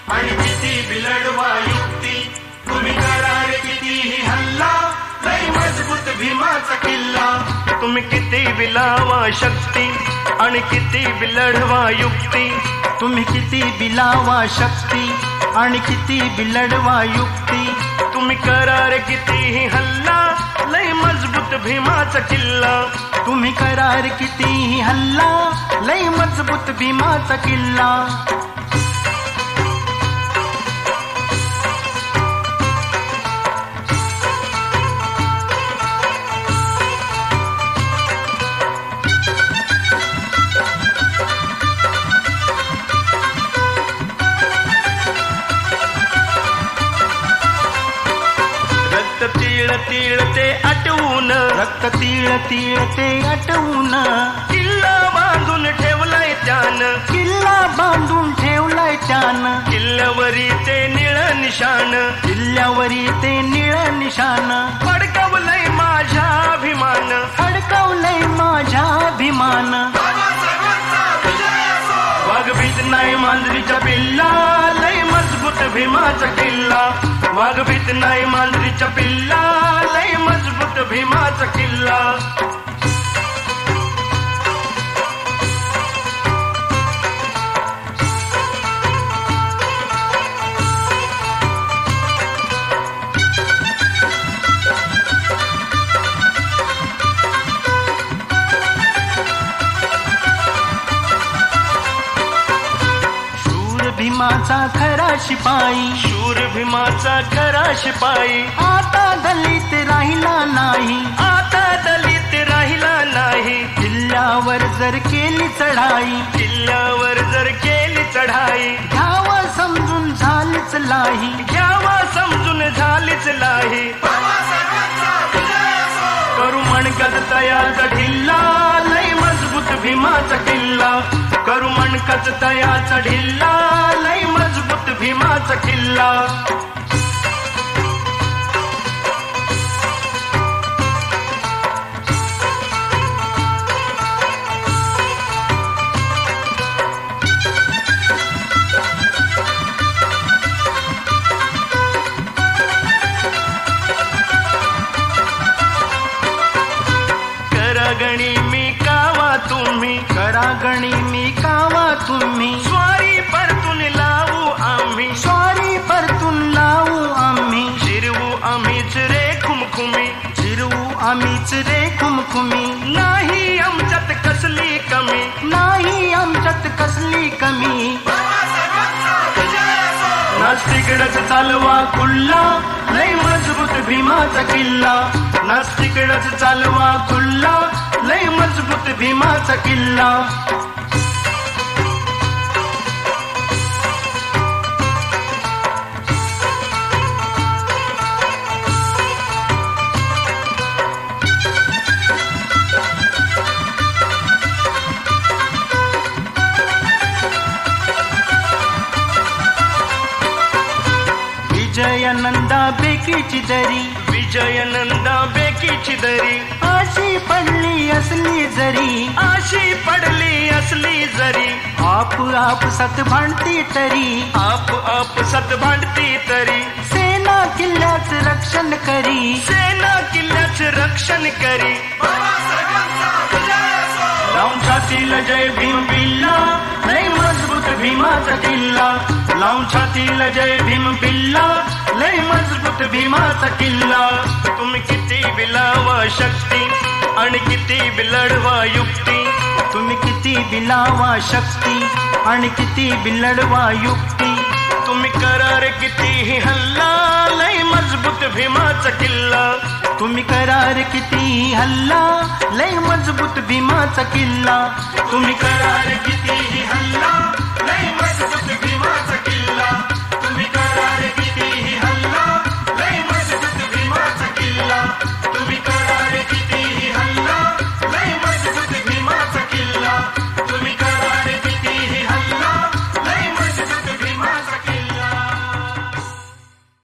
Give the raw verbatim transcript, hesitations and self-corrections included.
आणि किती बिलडवा युक्ती, तुम्ही करार कितीही हल्ला, लय मजबूत भीमाचा किल्ला. तुम्ही किती बिलावा शक्ती आणि किती बिलडवा युक्ती, तुम्ही किती बिलावा शक्ती आणि किती बिलडवा युक्ती, तुम्ही करार कितीही हल्ला, लय मजबूत भीमाचा किल्ला. तुम्ही करार कितीही हल्ला, लय मजबूत भीमाचा किल्ला. तीळ तीळ ते आटवून, रक्त तीळ तीळ ते आटवून, किल्ला बांधून ठेवलाय त्यानं, किल्ला बांधून ठेवलाय त्यानं. किल्ल्यावरी ते निळ निशाण, किल्ल्यावरी ते निळ निशाण, फडकवलंय माझ्या अभिमान, फडकवलंय माझ्या अभिमान. वाघ भीत नाही मांजरीच्या पिल्ला, लय मजबूत भीमाचा किल्ला. वाघ भीत नाही मांजरीच्या पिल्ला, लय मजबूत भीमाचा किल्ला. भीमाचा खरा शिपाई, शूर भीमाचा खरा शिपाई, आता दलित राहिला नाही, आता दलित राहिला नाही. किल्ल्यावर जर केली चढाई, किल्ल्यावर जर केली चढाई, घ्यावा समजून झालीच लाही, घ्यावा समजून झालीच लाही. करू मणकत तयाचा ढिल्ला, लय मजबूत भीमाचा किल्ला. करू मणकत तयाचा ढिल्ला, लय मजबूत भीमाचा किल्ला. करागणी मी कावा तुम्ही, करागणी मी कावा तुम्ही, स्वारी परतून लावू आम्ही, स्वारी परतून लावू आम्ही. शिरवू आम्हीच रे खुमखुमी, शिरवू आम्हीच रे खुमखुमी. नाही आमच्यात कसली कमी, नाही आमच्यात कसली कमी. नास्तिकडच चालवा कुल्ला, लय मजबूत भीमाचा किल्ला. नास्तिकडच चालवा कुल्ला, लय मजबूत भीमाचा किल्ला. विजयानंदा बेकीची दरी, विजयानंदा बेकीची दरी, अशी पडली असली जरी, अशी पडली असली जरी. आप आप सत भांडती तरी, आप आप सत भांडती तरी. सेना किल्ल्याच रक्षण करी, सेना किल्ल्याच रक्षण करी. लावून छातीला जय भीम बिल्ला, लय मजबूत भीमाचा किल्ला. लावून छातीला जय भीम बिल्ला, लय मजबूत भीमाचा किल्ला. तुम्ही किती बिलावा शक्ती आणि किती बिलडवा युक्ती, तुम्ही किती बिलावा शक्ती आणि किती बिलडवा युक्ती. तुम्ही करार कितीही हल्ला, लय मजबूत भीमाचा किल्ला. तुम्ही करार किती हल्ला, लय मजबूत भीमाचा किल्ला. तुम्ही करार कितीही हल्ला,